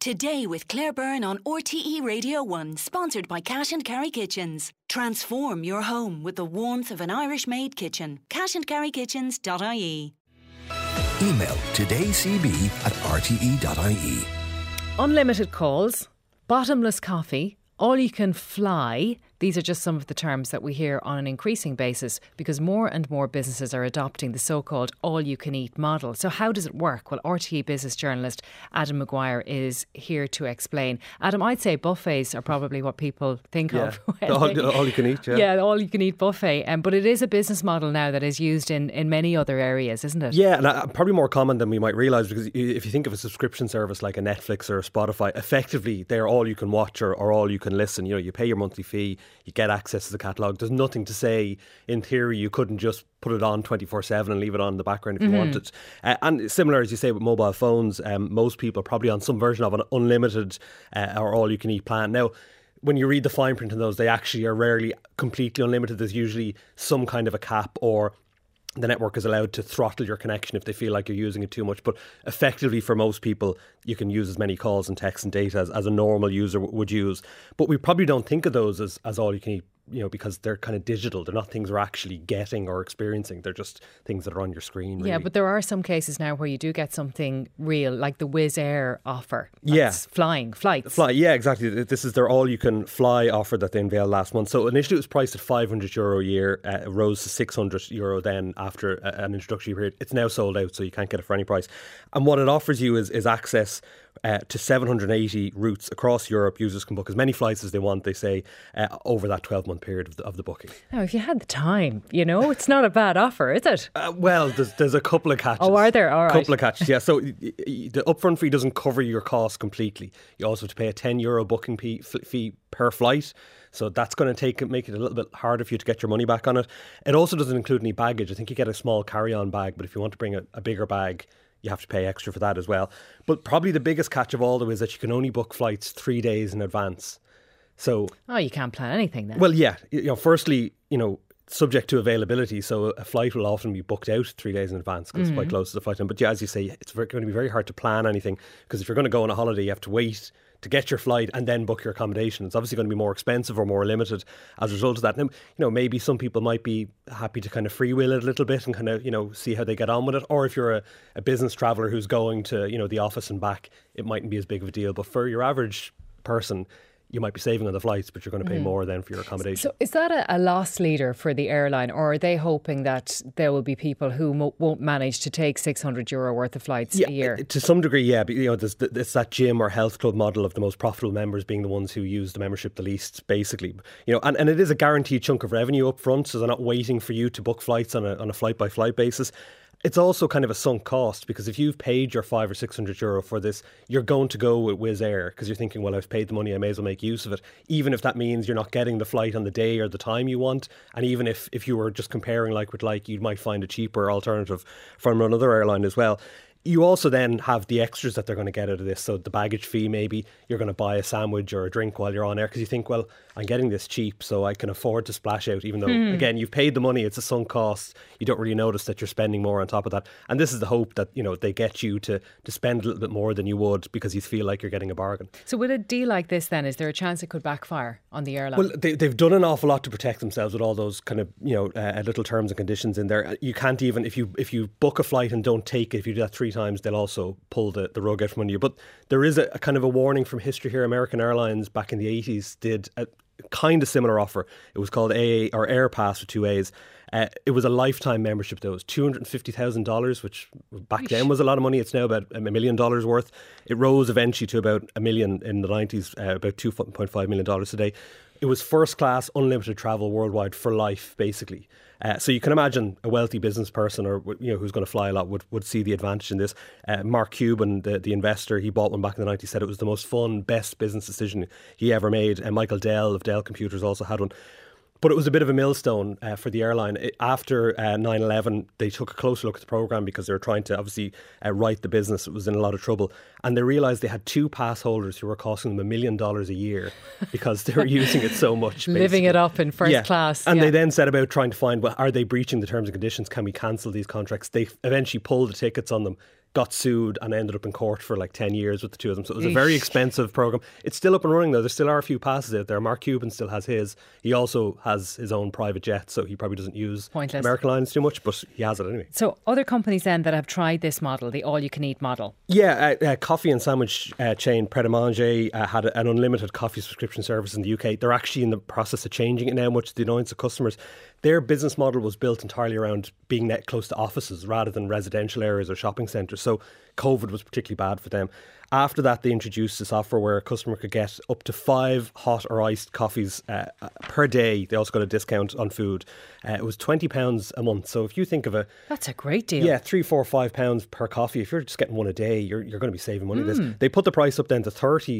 Today with Claire Byrne on RTE Radio 1, sponsored by Cash and Carry Kitchens. Transform your home with the warmth of an Irish-made kitchen. cashandcarrykitchens.ie. Email todaycb@rte.ie. Unlimited calls, bottomless coffee, all you can fly. These are just some of the terms that we hear on an increasing basis because more and more businesses are adopting the so-called all-you-can-eat model. So how does it work? Well, RTE business journalist Adam Maguire is here to explain. Adam, I'd say buffets are probably what people think of. All you can eat, Yeah, the all-you-can-eat buffet. But it is a business model now that is used in many other areas, isn't it? Yeah, and probably more common than we might realise, because if you think of a subscription service like a Netflix or a Spotify, effectively they're all you can watch or all you can listen. You know, you pay your monthly fee, you get access to the catalogue. There's nothing to say, in theory, you couldn't just put it on 24/7 and leave it on in the background if you wanted. And similar, as you say, with mobile phones, most people are probably on some version of an unlimited or all-you-can-eat plan. Now, when you read the fine print on those, they actually are rarely completely unlimited. There's usually some kind of a cap, or the network is allowed to throttle your connection if they feel like you're using it too much. But effectively, for most people, you can use as many calls and texts and data as a normal user would use. But we probably don't think of those as all you can eat, you know, because they're kind of digital. They're not things we're actually getting or experiencing. They're just things that are on your screen, really. Yeah, but there are some cases now where you do get something real, like the Wizz Air offer. Yes, flights. Yeah, exactly. This is their all-you-can-fly offer that they unveiled last month. So initially it was priced at €500 a year. It rose to €600 then after an introductory period. It's now sold out, so you can't get it for any price. And what it offers you is access to 780 routes across Europe. Users can book as many flights as they want, they say, over that 12-month period of the booking. Now, if you had the time, you know, it's not a bad offer, is it? Well, there's a couple of catches. Oh, are there? All right. A couple of catches, yeah. So the upfront fee doesn't cover your costs completely. You also have to pay a €10 booking fee per flight. So that's going to make it a little bit harder for you to get your money back on it. It also doesn't include any baggage. I think you get a small carry-on bag, but if you want to bring a bigger bag, you have to pay extra for that as well. But probably the biggest catch of all, though, is that you can only book flights 3 days in advance. So, you can't plan anything then. Well, yeah. Firstly, subject to availability. So a flight will often be booked out 3 days in advance because it's quite close to the flight time. But yeah, as you say, it's going to be very hard to plan anything, because if you're going to go on a holiday, you have to wait to get your flight and then book your accommodation. It's obviously going to be more expensive or more limited as a result of that. Now, maybe some people might be happy to kind of freewheel it a little bit and kind of, see how they get on with it. Or if you're a business traveller who's going to, the office and back, it mightn't be as big of a deal. But for your average person, you might be saving on the flights, but you're going to pay more then for your accommodation. So is that a loss leader for the airline, or are they hoping that there will be people who won't manage to take €600 worth of flights a year? To some degree, yeah. But, it's that gym or health club model of the most profitable members being the ones who use the membership the least, basically. And it is a guaranteed chunk of revenue up front, so they're not waiting for you to book flights on a flight-by-flight basis. It's also kind of a sunk cost, because if you've paid your €500 or €600 for this, you're going to go with Wizz Air because you're thinking, well, I've paid the money, I may as well make use of it, even if that means you're not getting the flight on the day or the time you want. And even if you were just comparing like with like, you might find a cheaper alternative from another airline as well. You also then have the extras that they're going to get out of this. So the baggage fee, maybe you're going to buy a sandwich or a drink while you're on air because you think, well, I'm getting this cheap, so I can afford to splash out, even though, again, you've paid the money, it's a sunk cost. You don't really notice that you're spending more on top of that. And this is the hope that, they get you to spend a little bit more than you would because you feel like you're getting a bargain. So with a deal like this then, is there a chance it could backfire on the airline? Well, they've done an awful lot to protect themselves with all those kind of, little terms and conditions in there. You can't even, if you book a flight and don't take it, if you do that 3 times, they'll also pull the rug out from under you. But there is a kind of a warning from history here. American Airlines back in the 80s did a kind of similar offer. It was called AA, or Air Pass with 2 A's. It was a lifetime membership though. It was $250,000, which back then was a lot of money. It's now about $1 million worth. It rose eventually to about $1 million in the 90s, about $2.5 million today. It was first class, unlimited travel worldwide for life, basically. So you can imagine a wealthy business person, or who's going to fly a lot, would see the advantage in this. Mark Cuban, the investor, he bought one back in the 90s, said it was the most fun, best business decision he ever made. And Michael Dell of Dell Computers also had one. But it was a bit of a millstone for the airline. After 9/11, they took a closer look at the programme because they were trying to obviously right the business. It was in a lot of trouble. And they realised they had 2 pass holders who were costing them $1 million a year because they were using it so much. Living it up in first class. And they then set about trying to find, well, are they breaching the terms and conditions? Can we cancel these contracts? They eventually pulled the tickets on them. got sued and ended up in court for like 10 years with the two of them. So it was a very expensive programme. It's still up and running though. There still are a few passes out there. Mark Cuban still has his. He also has his own private jet, so he probably doesn't use American Airlines too much, but he has it anyway. So other companies then that have tried this model, the all-you-can-eat model? Yeah, coffee and sandwich chain Pret a Manger had an unlimited coffee subscription service in the UK. They're actually in the process of changing it now, much to the annoyance of customers. Their business model was built entirely around being net close to offices rather than residential areas or shopping centres. So COVID was particularly bad for them. After that, they introduced this offer where a customer could get up to 5 hot or iced coffees per day. They also got a discount on food. It was £20 a month. So if you think of that's a great deal. Yeah, £3, £4, £5 per coffee. If you're just getting one a day, you're going to be saving money. They put the price up then to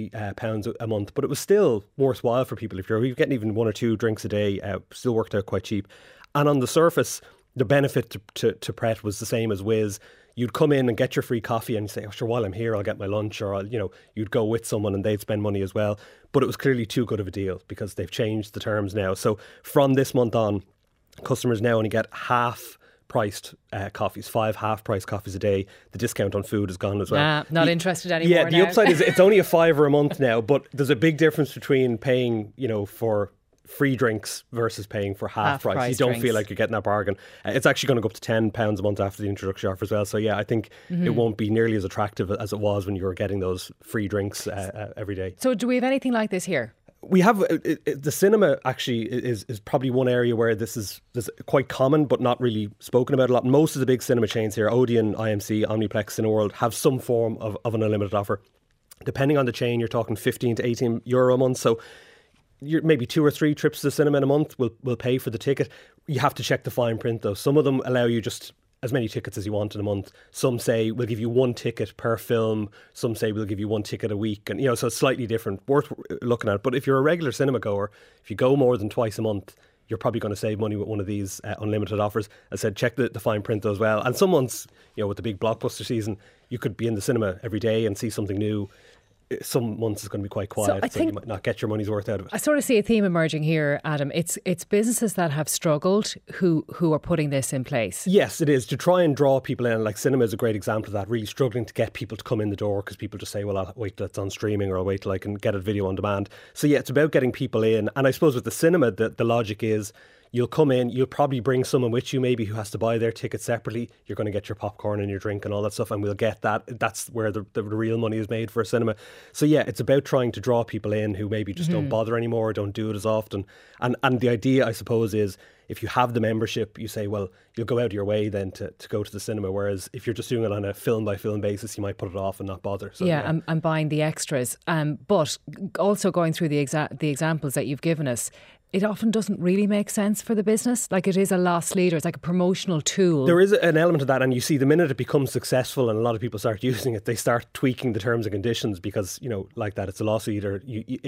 £30 a month, but it was still worthwhile for people. If you're getting even 1 or 2 drinks a day, still worked out quite cheap. And on the surface, the benefit to Pret was the same as Wizz. You'd come in and get your free coffee and you say, oh, sure, while I'm here, I'll get my lunch, or you'd go with someone and they'd spend money as well. But it was clearly too good of a deal because they've changed the terms now. So from this month on, customers now only get half-priced coffees, 5 half-price coffees a day. The discount on food is gone as well. Not interested anymore. Yeah, the upside is it's only a £5 a month now, but there's a big difference between paying, for free drinks versus paying for half price. You don't feel like you're getting that bargain. It's actually going to go up to £10 a month after the introductory offer as well. So yeah, I think it won't be nearly as attractive as it was when you were getting those free drinks every day. So do we have anything like this here? We have the cinema actually is probably one area where this is quite common but not really spoken about a lot. Most of the big cinema chains here, Odeon, IMC, Omniplex, Cineworld, have some form of an unlimited offer. Depending on the chain, you're talking €15 to €18 a month. So you're maybe 2 or 3 trips to the cinema in a month will pay for the ticket. You have to check the fine print though. Some of them allow you just as many tickets as you want in a month. Some say we'll give you 1 ticket per film. Some say we'll give you 1 ticket a week. And so it's slightly different, worth looking at. But if you're a regular cinema goer, if you go more than twice a month, you're probably going to save money with one of these unlimited offers. As I said, check the fine print though as well. And some months, with the big blockbuster season, you could be in the cinema every day and see something new. Some months is going to be quite quiet, so you might not get your money's worth out of it. I sort of see a theme emerging here, Adam. It's businesses that have struggled who are putting this in place. Yes, it is, to try and draw people in. Like cinema is a great example of that, really struggling to get people to come in the door because people just say, well, I'll wait till it's on streaming, or I'll wait till I can get a video on demand. So yeah, it's about getting people in. And I suppose with the cinema, the logic is you'll come in, you'll probably bring someone with you maybe who has to buy their ticket separately. You're going to get your popcorn and your drink and all that stuff, and we'll get that. That's where the real money is made for a cinema. So yeah, it's about trying to draw people in who maybe just don't bother anymore, don't do it as often. And the idea, I suppose, is if you have the membership, you say, well, you'll go out of your way then to go to the cinema. Whereas if you're just doing it on a film by film basis, you might put it off and not bother. So, yeah. I'm buying the extras. But also going through the examples that you've given us, it often doesn't really make sense for the business. Like, it is a loss leader. It's like a promotional tool. There is an element of that. And you see, the minute it becomes successful and a lot of people start using it, they start tweaking the terms and conditions because, like that, it's a loss leader.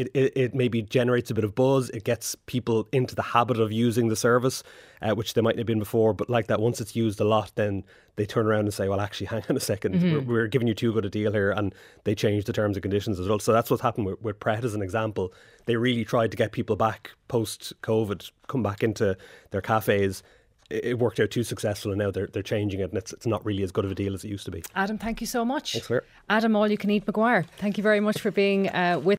It maybe generates a bit of buzz. It gets people into the habit of using the service, which they mightn't have been before. But like that, once it's used a lot, then they turn around and say, well, actually, hang on a second. We're giving you too good a deal here. And they change the terms and conditions as well. So that's what's happened with Pret as an example. They really tried to get people back post-COVID, come back into their cafes. It worked out too successful, and now they're changing it, and it's not really as good of a deal as it used to be. Adam, thank you so much. Thanks, Claire. Adam, All You Can Eat Maguire, thank you very much for being with